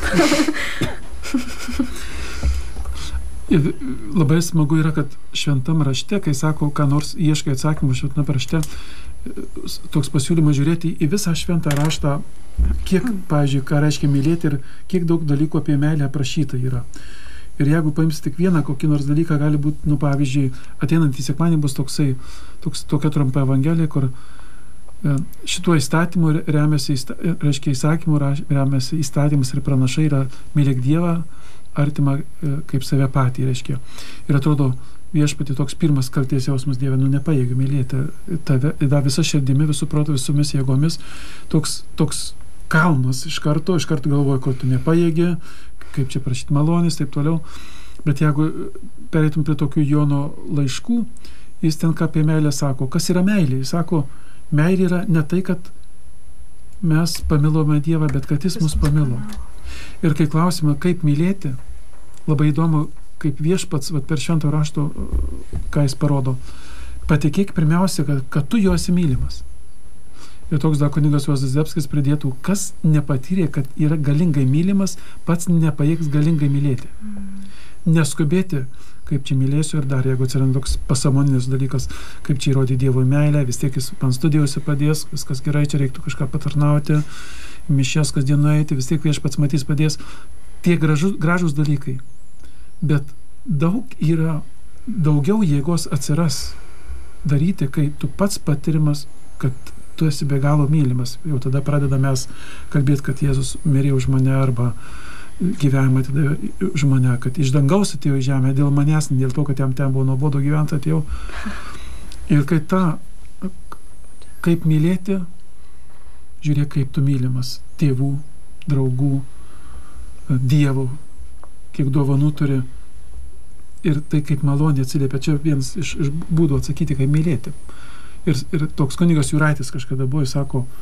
Ir labai smagu yra, kad šventam rašte, kai sako, ką nors ieškai atsakymų šventame rašte, toks pasiūlymas žiūrėti į visą šventą raštą, kiek, pavyzdžiui, ką reiškia mylėti ir kiek daug dalykų apie meilę aprašyta yra. Ir jeigu paimsi tik vieną kokį nors dalyką, gali būti, nu, pavyzdžiui, ateinantį sekmadienį bus toksai, toks, tokia trumpa evangelija, kur šituo įstatymu remiasi, reiškia įsakymu, remiasi įstatymas ir pranašai yra mylėk Dievą, artimą kaip save patį, reiškia. Ir atrodo, viešpatį toks pirmas kaltės jausmas, Dieve, nu nepajėgiu mylėti tave, da visą širdimi, visų protų, visomis jėgomis, toks, toks kalnas iš karto, iš karto galvoju, kad tu nepajėgi, kaip čia prašyti malonės, taip toliau. Bet jeigu pereitum prie tokių Jono laiškų, jis ten ką apie meilę sako. Kas yra meilė? Jis sako, meilė yra ne tai, kad mes pamilome Dievą, bet kad jis mus pamilo. Ir kai klausime, kaip mylėti, labai įdomu, kaip viešpats, vat, per švento rašto, ką jis parodo, patikėk pirmiausia, kad, kad tu jo esi mylimas. Ir toks dar kunigas Juozas Zdebskis pridėtų, kas nepatyrė, kad yra galingai mylimas, pats nepajėgs galingai mylėti. Neskubėti, kaip čia mylėsiu, ir dar, jeigu atsiranda toks pasamoninis dalykas, kaip čia įrodyti Dievo meilę, vis tiek jis man studijose padės, viskas gerai, čia reiktų kažką patarnauti, mišias kasdien nueiti, vis tiek viešpats matys padės. Tie gražus, gražus dalykai. Bet daug yra, daugiau jėgos atsiras daryti, kai tu pats patirimas, kad tu esi be galo mylimas. Jau tada pradeda mes kalbėti, kad Jėzus mirė už mane arba gyvenimą atidavė už mane, kad iš dangaus atėjo į žemę dėl manęs, dėl to, kad jam ten buvo nuobodu gyventi atėjau. Ir kai tą, kaip mylėti, žiūrėk, kaip tu mylimas tėvų, draugų, dievų, kiek dovanų turi. Ir tai kaip malonė atsiliepia. Čia vienas iš, iš būdų atsakyti, kaip mylėti. Ir, ir toks kunigas Juraitis kažkada buvo, jis sako, e,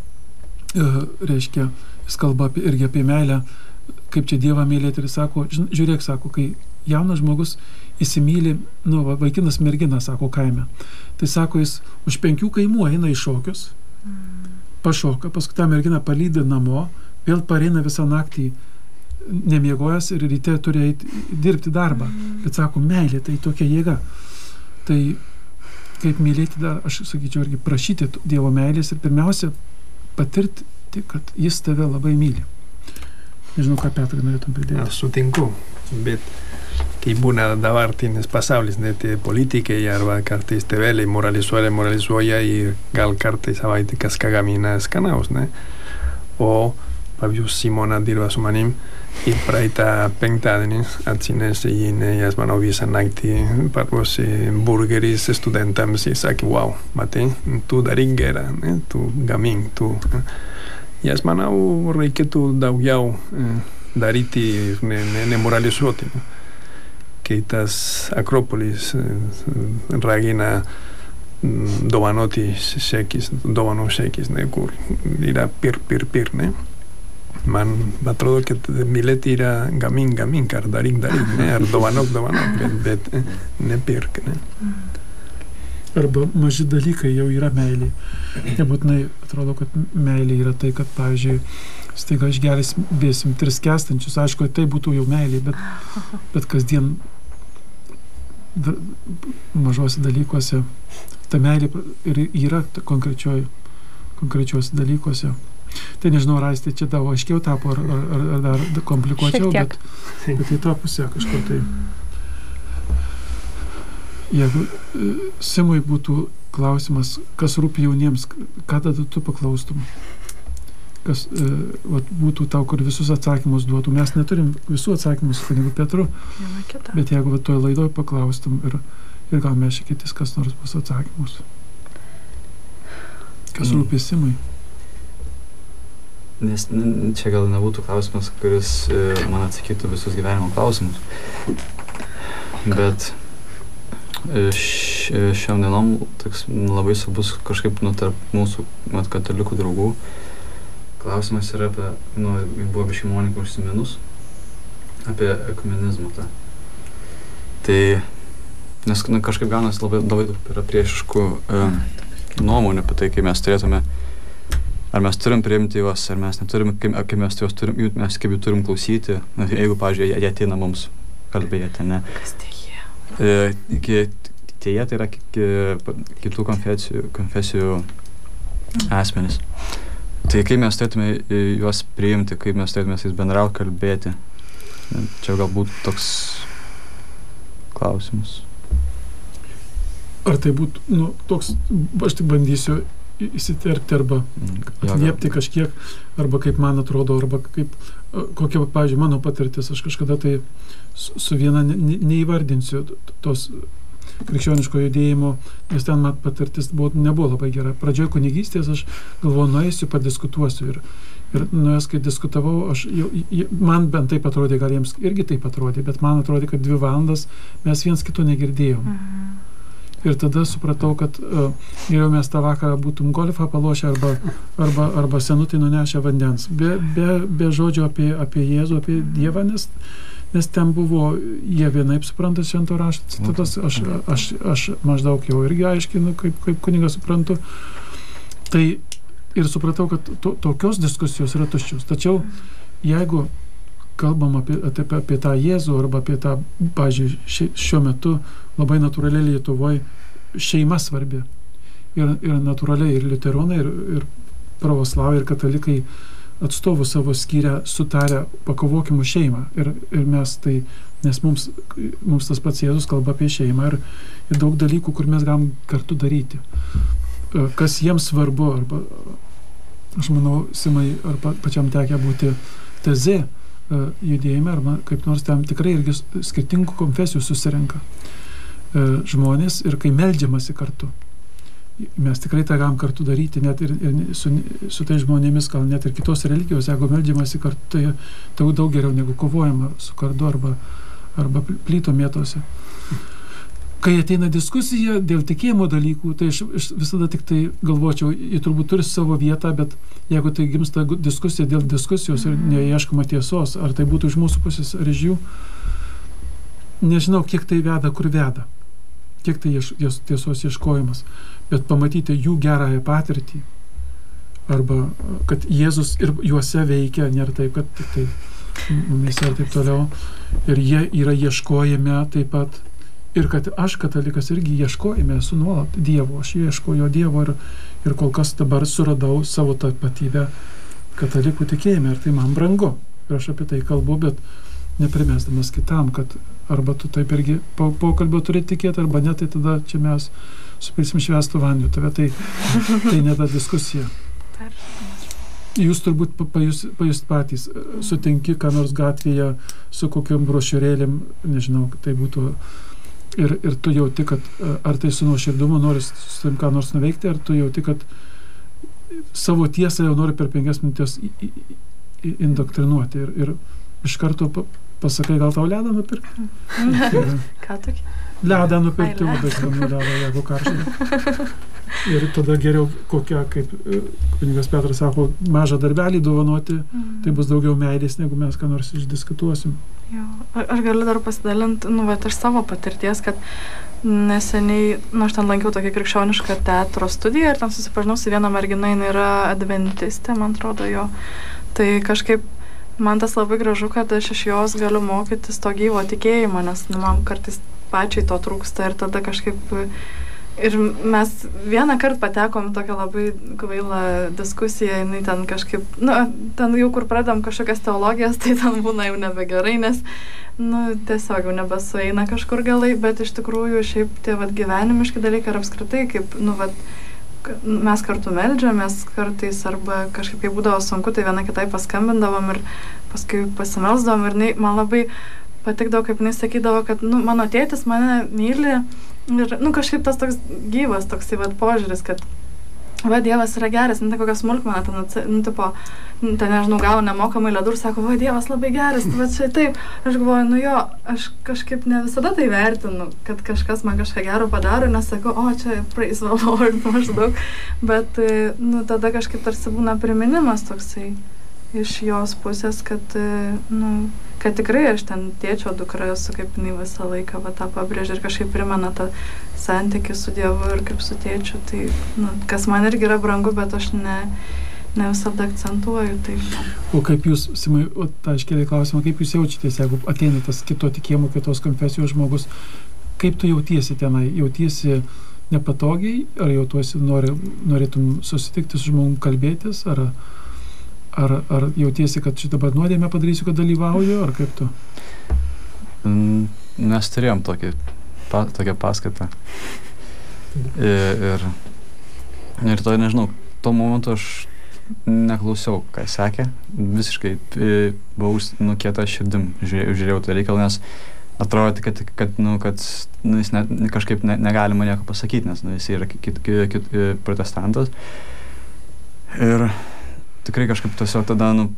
reiškia, jis kalba apie, irgi apie meilę, kaip čia Dievą mylėti, ir sako, žiūrėk, sako, kai jaunas žmogus įsimyli, nu, vaikinas merginą, sako, kaime, tai sako, jis už penkių kaimų eina į šokius, pašoka, paskui tą merginą palydi namo, vėl pareina visą naktį nemiegojęs ir ryte turi eiti dirbti darbą. Bet sako, meilė, tai tokia jėga. Tai kaip mylėti dar, aš sakyčiau, irgi prašyti Dievo meilės ir pirmiausia patirti, kad jis tave labai myli. Nežinau, ką Petrai norėtum pridėti. Aš sutinku, bet kai būna dabartinis pasaulis, net politikai arba kartais tėveliai moralizuoja, moralizuoja ir gal kartais savaitę kažką gamina skanaus, ne? O, pavyzdžiui, Simona dirba su manim ir praeitą penktadienį atsinešė jinai, jas manau visą naktį paruošė burgeris studentams ir sakė, wow, matai, tu daryk gerą, ne? Tu gamink, tu... Jas manau reikėtų daugiau daryti ir nemoralizuoti. Ne, ne kai tas Akropolis ragina dovanoti šekis, dovanų šekis, ne, kur yra pir, pir, pir, ne? Man atrodo, kad mylėti yra gamink, gamink, ar daryk, daryk, ne? Ar dovanok, dovanok, bet, bet nepirk, ne? Arba maži dalykai jau yra meilė. Nebūtinai atrodo, kad meilė yra tai, kad, pavyzdžiui, staiga išgelbėsim tris skęstančius. Aišku, tai būtų jau meilė, bet, bet kasdien mažose dalykuose ta meilė ir yra konkrečiuose dalykuose. Tai nežinau, Raisti, čia tavo aiškiau tapo, ar, ar, ar dar komplikuočiau, bet, bet į tą pusę kažkur tai. Jeigu Simui būtų klausimas, kas rūpi jauniems, ką tada tu paklaustum? Kas e, vat, būtų tau, kur visus atsakymus duotų? Mes neturim visų atsakymus, kunigu Petru, bet jeigu vat, toj laidoj paklaustum ir, ir gal mes šiekėtis kas nors bus atsakymus. Kas mm. rūpi Simui? Nes čia gal nebūtų klausimas, kuris e, man atsakytų visus gyvenimo klausimus. Bet šiom dienom toks labai svarbus kažkaip nu, tarp mūsų mat, katalikų draugų klausimas yra apie, nu, buvo biškai Monika užsiminus, apie ekumenizmą tą. Tai, nes nu, kažkaip gaunasi labai, labai daug yra priešiškų e, nuomonių apie tai, kai mes turėtume, ar mes turim priimti juos, ar mes neturim, kaip, kaip mes juos turim, mes kaip jų turim klausyti, jeigu, pavyzdžiui, jie ateina mums kalbėti, ne? Kas tai jie? E, tie jie tai yra kitų konfesijų, konfesijų asmenys. Tai kaip mes turėtume juos priimti, kaip mes turėtume su jais bendrauti, kalbėti. Čia galbūt toks klausimas. Ar tai būtų, nu, toks, aš tik bandysiu įsiterpti arba atliepti kažkiek, arba kaip man atrodo, arba kaip, kokia, pavyzdžiui, mano patirtis, aš kažkada tai su viena ne, neįvardinsiu tos krikščioniško judėjimo, nes ten man patirtis buvo, nebuvo labai gera. Pradžioje kunigystės aš galvoju, nueisiu, padiskutuosiu ir, ir nuėjęs, kai diskutavau, aš, jau, man bent taip atrodė, gal jiems irgi taip atrodė, bet man atrodė, kad dvi valandas mes viens kito negirdėjom. Mhm. Ir tada supratau, kad uh, geriau mes tą vakarą būtum golfą palošę arba, arba, arba senutį nunešę vandens. Be, be, be žodžio apie, apie Jėzų, apie Dievą, nes, nes ten buvo, jie vienaip supranta švento rašto citatas, aš, aš, aš maždaug jau irgi aiškinu, kaip, kaip kunigas suprantu. Tai ir supratau, kad to, tokios diskusijos yra tuščios. Tačiau jeigu kalbam apie, apie, apie tą Jėzų arba apie tą, pavyzdžiui, šiuo metu labai natūraliai Lietuvoje šeima svarbi. Ir, ir natūraliai ir liuteronai, ir, ir pravoslavai, ir katalikai atstovų savo skyrę, sutarę, pakovokim už šeimą. Ir, ir mes tai, nes mums, mums tas pats Jėzus kalba apie šeimą ir, ir daug dalykų, kur mes galim kartu daryti. Kas jiems svarbu, arba, aš manau, Simai, ar pačiam tekia būti tezė judėjime, arba kaip nors ten tikrai irgi skirtingų konfesijų susirenka žmonės ir kai meldžiamasi kartu. Mes tikrai tą galim kartu daryti, net ir, ir su, su tai žmonėmis, gal net ir kitos religijos, jeigu meldžiamasi kartu, tai, tai daug geriau negu kovojama su kardu arba, arba plyto mėtose. Kai ateina diskusija dėl tikėjimo dalykų, tai aš, aš visada tik tai galvočiau, jie turbūt turi savo vietą, bet jeigu tai gimsta diskusija dėl diskusijos ir neieškoma tiesos, ar tai būtų iš mūsų pusės ar iš jų, nežinau, kiek tai veda, kur veda, kiek tai ieš, tiesos ieškojimas, bet pamatyti jų gerąją patirtį, arba kad Jėzus ir juose veikia, nėra taip, kad tik tai mumis ir taip toliau, ir jie yra ieškojame taip pat. Ir kad aš, katalikas, irgi ieškojame, esu nuolat Dievo, aš ieškojo Dievo ir, ir kol kas dabar suradau savo tapatybę katalikų tikėjime ir tai man brangu. Ir aš apie tai kalbu, bet neprimesdamas kitam, kad arba tu taip irgi po, pokalbio turi tikėti, arba ne, tai tada čia mes supilsim švęstų vandeniu. Tave tai, tai ne ta diskusija. Jūs turbūt pajust, pajust patys, sutinki, ką nors gatvėje su kokiom brošiūrėlėm, nežinau, tai būtų Ir, ir tu jauti, kad ar tai su nuoširdumu nori su tam ką nors nuveikti, ar tu jauti, kad savo tiesą jau nori per penkias minutės indoktrinuoti. Ir, ir iš karto pasakai, gal tau ledą nupirkti? Ką tokį? Ledą nupirkti, labai skanu ledą, jeigu karštą. Ir tada geriau kokia, kaip kunigas Petras sako, mažą darbelį dovanoti, mm. tai bus daugiau meilės, negu mes ką nors išdiskutuosim. Jo, aš galiu dar pasidalinti, nu, bet iš savo patirties, kad neseniai, nu, aš ten lankiau tokią krikščionišką teatro studiją ir ten susipažinau su viena mergina, jinai yra adventistė, man atrodo, jo. Tai kažkaip man tas labai gražu, kad aš iš jos galiu mokytis to gyvo tikėjimo, nes nu, man kartais pačiai to trūksta ir tada kažkaip... Ir mes vieną kartą patekom tokią labai kvailą diskusiją, jinai ten kažkaip, nu, ten jau kur pradam kažkokias teologijas, tai ten būna jau nebegerai, nes, nu, tiesiog jau nebesueina kažkur galai, bet iš tikrųjų šiaip tie, vat, gyvenimiški dalykai ir apskritai, kaip, nu, vat, mes kartu meldžiamės kartais, arba kažkaip, kai būdavo sunku, tai viena kitai paskambindavom ir paskui pasimelsdavom ir jinai, man labai patikdavo, kaip jinai sakydavo, kad, nu, mano tėtis mane myli. Ir, nu, kažkaip tas toks gyvas, toksai vat požiūris, kad va, Dievas yra geras, ne tai kokia smulkmena, ten, atsi- nu, tipo, nu, ten, nežinau, gavo nemokamai ledų ir sako, va, Dievas labai geras, tai va čia taip. Aš galvoju, nu jo, aš kažkaip ne visada tai vertinu, kad kažkas man kažką gero padaro, nes sakau, o, čia praeis valor, maždaug. Bet, e, nu, tada kažkaip tarsi būna priminimas toksai iš jos pusės, kad, e, nu, kad tikrai aš ten tėčio dukra esu, kaip jinai visą laiką va, tą pabrėžia ir kažkaip primena tą santykį su Dievu ir kaip su tėčiu. Tai, nu, kas man irgi yra brangu, bet aš ne, ne visada akcentuoju. Tai, nu. O kaip jūs, Simai, o tą iškėlė klausimą, kaip jūs jaučiatės, jeigu ateina tas kito tikėjimo, kitos konfesijos žmogus, kaip tu jautiesi tenai? Jautiesi nepatogiai, ar jautiesi, nori, norėtum susitikti su žmogum, kalbėtis, ar... Ar, ar jautiesi, kad šitą dabar nuodėmę padarysiu, kad dalyvauju, ar kaip tu? Mes turėjom tokį, pa, tokią paskaitą. Ir, ir, ir to, nežinau, tuo momentu aš neklausiau, ką jis sakė. Visiškai buvau nukieta širdim, žiūrėjau, žiūrėjau tą reikalą, nes atrodo, kad, kad, nu, kad nu, jis ne, kažkaip ne, negalima nieko pasakyti, nes nu, jis yra kit, kit, kit, protestantas. Ir tikrai kažkaip tiesiog tada, nu,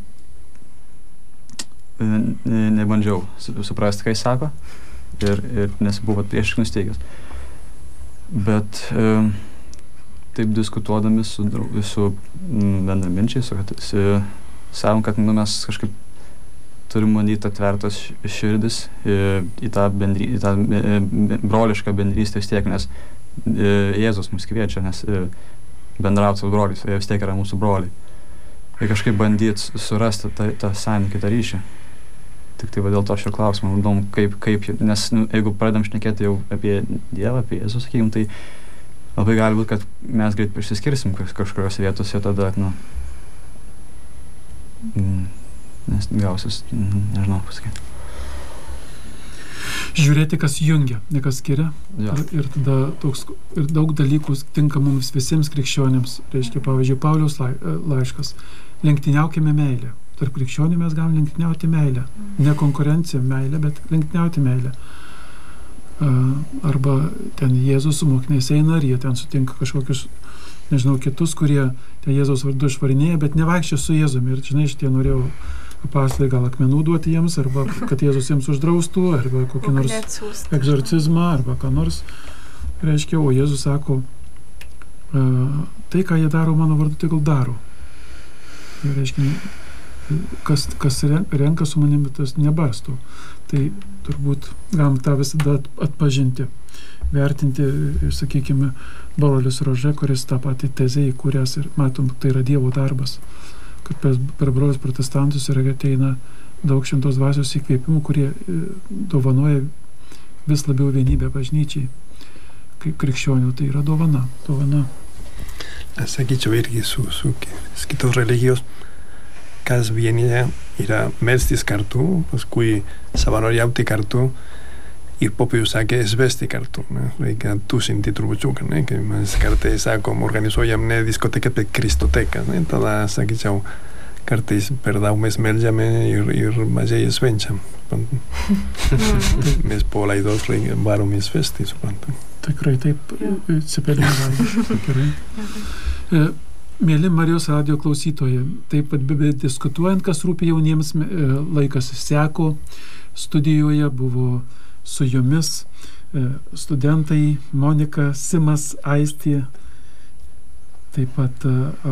ne, nebandžiau suprasti, ką jis sako, ir, ir nes buvo prieš nusteigęs. Bet e, taip diskutuodami su, su bendraminčiais, su, su, savom, kad nu, mes kažkaip turim bandyti atvertos širdis į, į tą, bendry, į tą brolišką bendrystę vis tiek, nes e, Jėzus mus kviečia, nes e, bendrauti su broliais, jie vis tiek yra mūsų broliai. Ir kažkaip bandyti surasti tą, tą santykį, tą ryšį. Tik tai va dėl to šio klausimo, įdomu, kaip, kaip, nes nu, jeigu pradedam šnekėti jau apie Dievą, apie Jėzų, sakykim, tai labai gali būti, kad mes greit išsiskirsim kažkurios vietose, tada, nu, nes gausis, nežinau pasakyti. Žiūrėti, kas jungia, ne kas skiria. Ja. Ir, ir tada toks, ir daug dalykų tinka mums visiems krikščionims. Reiškia, pavyzdžiui, Pauliaus lai, laiškas. Lenktyniaukime meilę. Tarp krikščionių mes galim lenktyniauti meilę. Ne konkurencija meilė, bet lenktyniauti meilę. Arba ten Jėzus su mokiniais eina ir jie ten sutinka kažkokius, nežinau, kitus, kurie ten Jėzaus vardu išvarinėja, bet nevaikščia su Jėzumi. Ir, žinai, šitie norėjau apaštalai gal akmenų duoti jiems, arba kad Jėzus jiems uždraustų, arba kokį nors egzorcizmą, arba ką nors. Reiškia, o Jėzus sako, tai, ką jie daro mano vardu, tai gal daro. Ir reiškia, kas, kas renka su manimi, tas nebarsto. Tai turbūt galim tą visada atpažinti, vertinti, sakykime, brolis Rože, kuris tą patį tezę įkūręs ir matom, tai yra Dievo darbas. Kad per, per brolius protestantus yra ateina daug šventos dvasios įkvėpimų, kurie dovanoja vis labiau vienybę bažnyčiai. Kaip krikščionių, tai yra dovana. dovana. Aš sakyčiau irgi su, su kitos religijos, kas vienyje yra melstis kartu, paskui savanoriauti kartu, ir popiežius sakė svesti kartu, ne? Reikia tusinti trupučiuką, ne? Kai mes kartais sakom, organizuojam ne diskoteką, bet kristoteką, ne? Tada sakyčiau, kartais per daug mes meldžiame ir, ir mažai švenčiam. Mes po laidos varom į svesti, suprantam. Tikrai taip, cipelinai. Gerai. Mėly Marijos radijo klausytojai, taip pat diskutuojant, kas rūpi jauniems, laikas seko, studijoje buvo su jumis studentai Monika, Simas, Aistė, taip pat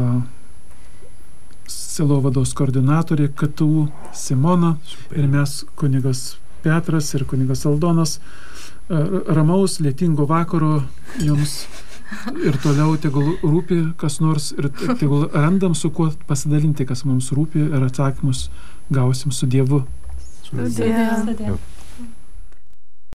sielovados koordinatorė K T U Simona. Super. Ir mes kunigas Petras ir kunigas Aldonas. Ramaus, lietingo vakaro jums ir toliau tegul rūpi kas nors ir tegul randam su kuo pasidalinti, kas mums rūpi ir atsakymus gausim su Dievu. Su Dievu.